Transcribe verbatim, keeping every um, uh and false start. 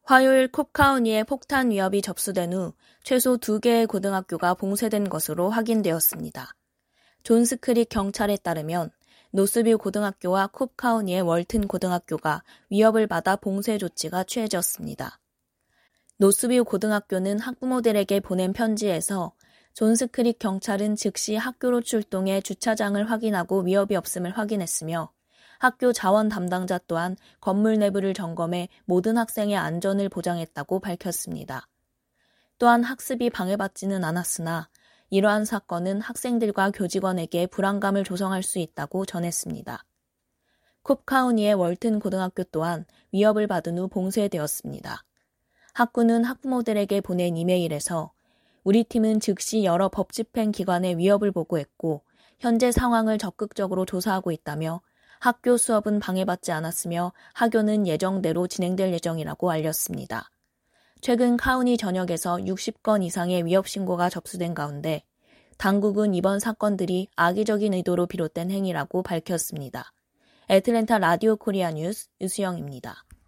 화요일 콥 카운티에 폭탄 위협이 접수된 후 최소 두 개의 고등학교가 봉쇄된 것으로 확인되었습니다. 존스 크릭 경찰에 따르면 노스뷰 고등학교와 콥 카운티의 월튼 고등학교가 위협을 받아 봉쇄 조치가 취해졌습니다. 노스뷰 고등학교는 학부모들에게 보낸 편지에서 존스 크릭 경찰은 즉시 학교로 출동해 주차장을 확인하고 위협이 없음을 확인했으며 학교 자원 담당자 또한 건물 내부를 점검해 모든 학생의 안전을 보장했다고 밝혔습니다. 또한 학습이 방해받지는 않았으나 이러한 사건은 학생들과 교직원에게 불안감을 조성할 수 있다고 전했습니다. 콥 카운티의 월튼 고등학교 또한 위협을 받은 후 봉쇄되었습니다. 학구는 학부모들에게 보낸 이메일에서 우리 팀은 즉시 여러 법 집행 기관의 위협을 보고했고 현재 상황을 적극적으로 조사하고 있다며 학교 수업은 방해받지 않았으며 학교는 예정대로 진행될 예정이라고 알렸습니다. 최근 카운티 전역에서 육십 건 이상의 위협 신고가 접수된 가운데 당국은 이번 사건들이 악의적인 의도로 비롯된 행위라고 밝혔습니다. 애틀랜타 라디오 코리아 뉴스 유수영입니다.